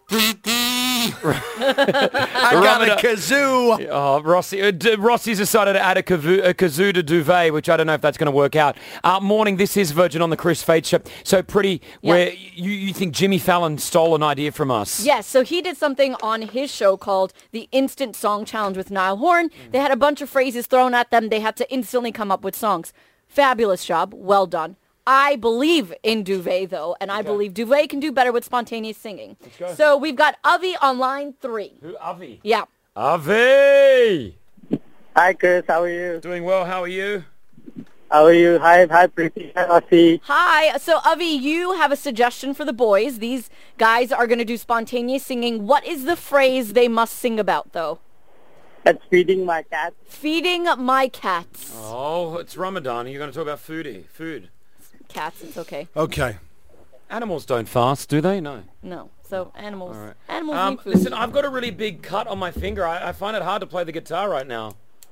I got a kazoo. Oh, Rossi's decided to add a kazoo to duvet, which I don't know if that's going to work out. Morning, this is Virgin on the Chris Fade Show. So Pretty, where you think Jimmy Fallon stole an idea from us? Yes, so he did something on his show called the Instant Song Challenge with Niall Horan. They had a bunch of phrases thrown at them. They had to instantly come up with songs. Fabulous job. Well done. I believe in Duvet, though, and I believe Duvet can do better with spontaneous singing. Let's go. So we've got Avi on line 3. Who, Avi? Yeah. Avi! Hi, Chris. How are you? Doing well. How are you? How are you? Hi, Preeti. Hi, Aussie. Hi. So, Avi, you have a suggestion for the boys. These guys are going to do spontaneous singing. What is the phrase they must sing about, though? That's feeding my cat. Feeding my cats. Oh, it's Ramadan. You're going to talk about food. Cats, it's okay. Okay. Animals don't fast, do they? No. No. So, animals. All right. Animals need food. Listen, I've got a really big cut on my finger. I find it hard to play the guitar right now.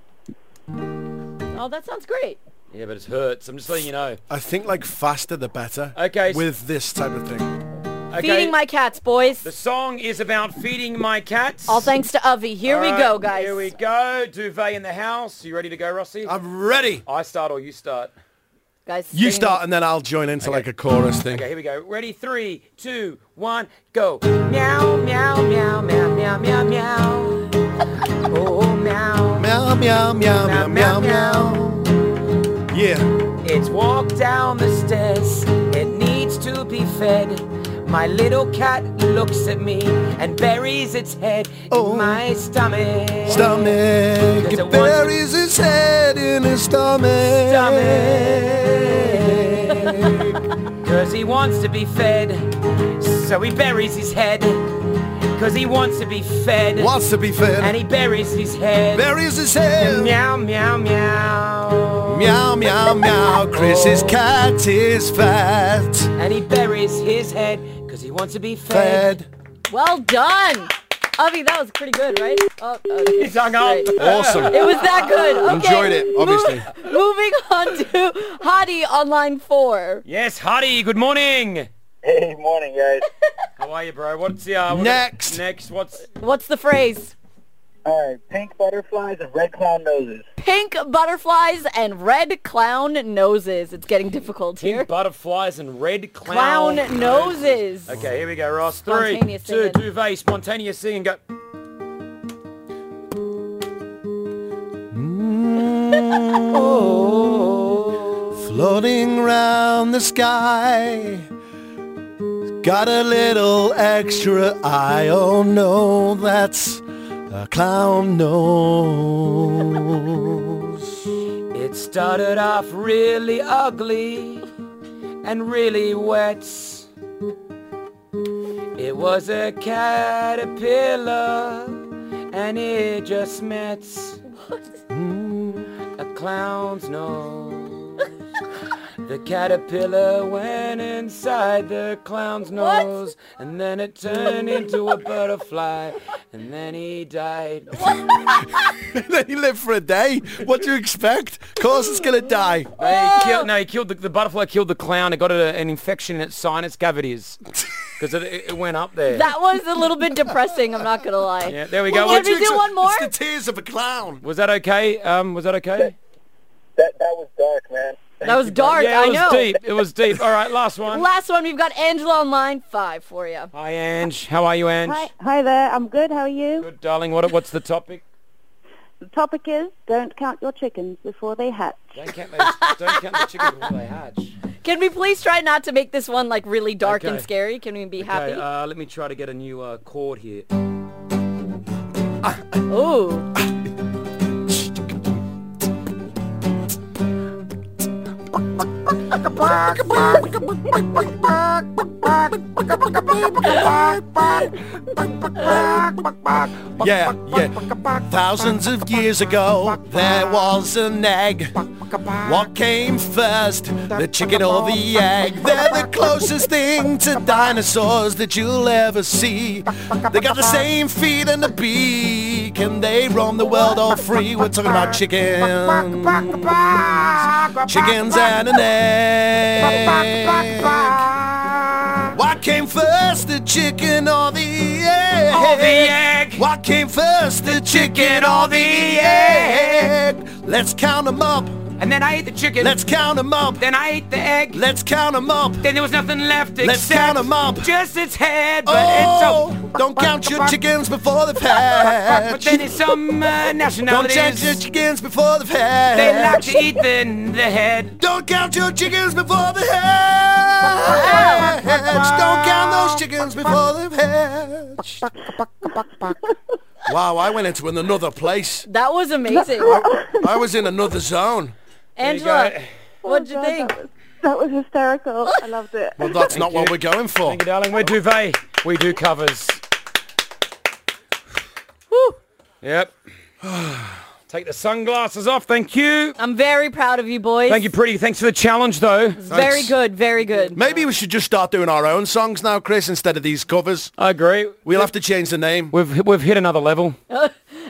Oh, that sounds great. Yeah, but it hurts. I'm just letting you know. I think like faster the better. Okay. With this type of thing. Okay. Feeding my cats, boys. The song is about feeding my cats. All thanks to Avi. Here we go, guys. Here we go. Duvet in the house. You ready to go, Rossi? I'm ready. I start or you start? Guys, You start and then I'll join into like a chorus thing. Okay, here we go. Ready? 3, 2, 1, go. Meow, meow, meow, meow, meow, meow, meow. Oh, meow. Meow, meow, meow, meow, meow, meow. Yeah. It's walked down the stairs. It needs to be fed. My little cat looks at me and buries its head in my stomach. It buries his head in his stomach. Cause he wants to be fed. So he buries his head. Cause he wants to be fed. Wants to be fed. And he buries his head. Buries his head. Meow, meow, meow. Meow, meow, meow. Chris's cat is fat. And he buries his head because he wants to be fed. Well done. Avi, that was pretty good, right? Oh, He's hung up. Awesome. It was that good. Okay. Enjoyed it, obviously. Moving on to Hadi on line 4. Yes, Hadi, good morning. Hey, morning, guys. How are you, bro? What's the Next. What's the phrase? All right, pink butterflies and red clown noses. Pink butterflies and red clown noses. It's getting difficult here. Pink butterflies and red Clown noses. Okay, here we go, Ross. 3, Spontaneous 2, singing. Duvet, spontaneous singing, go. Floating round the sky. Got a little extra eye. Oh no, that's a clown nose. It started off really ugly and really wet. It was a caterpillar and it just met a clown's nose. The caterpillar went inside the clown's nose, and then it turned into a butterfly, and then he died. Then he lived for a day. What do you expect? Of course it's gonna die. He killed the butterfly. Killed the clown. It got an infection in its sinus cavities because it went up there. That was a little bit depressing, I'm not going to lie. Yeah, there we go. Can we do one more? It's the tears of a clown. Was that okay? Was that okay? That was dark, man. That was dark, Yeah, I it was know. deep. It was deep. All right, last one. Last one, we've got Angela on line 5 for you. Hi, Ange. How are you, Ange? Hi there. I'm good. How are you? Good, darling. What's the topic? The topic is don't count your chickens before they hatch. Don't count the chickens before they hatch. Can we please try not to make this one like really dark and Okay. scary? Can we be happy? Okay, let me try to get a new chord here. Ooh. Yeah. Thousands of years ago, there was an egg. What came first, the chicken or the egg? They're the closest thing to dinosaurs that you'll ever see. They got the same feet and a beak, and they roam the world all free. We're talking about chickens. Chickens and an egg. What came first, the chicken or the egg? Oh, the egg. What came first, the chicken or the egg? Let's count 'em up. And then I ate the chicken. Let's count 'em up. Then I ate the egg. Let's count 'em up. Then there was nothing left Let's except count 'em up. just its head. But Oh, it's don't count your chickens before they've But hatched. then it's some Don't count your nationalities. chickens before they've They like hatched. to eat the head. Don't count your chickens before they've hatched. Don't count those chickens before they've hatched. Wow, I went into another place. That was amazing. I was in another zone. Angela, go. what'd you God, think? That was hysterical. I loved it. Well, that's not what you. we're going for. Thank you, darling. We're Duvet. We do covers. Whew. Yep. Take the sunglasses off. Thank you. I'm very proud of you, boys. Thank you, Pretty. Thanks for the challenge, though. Very good, very good. Maybe we should just start doing our own songs now, Chris, instead of these covers. I agree. We'll have to change the name. We've hit another level.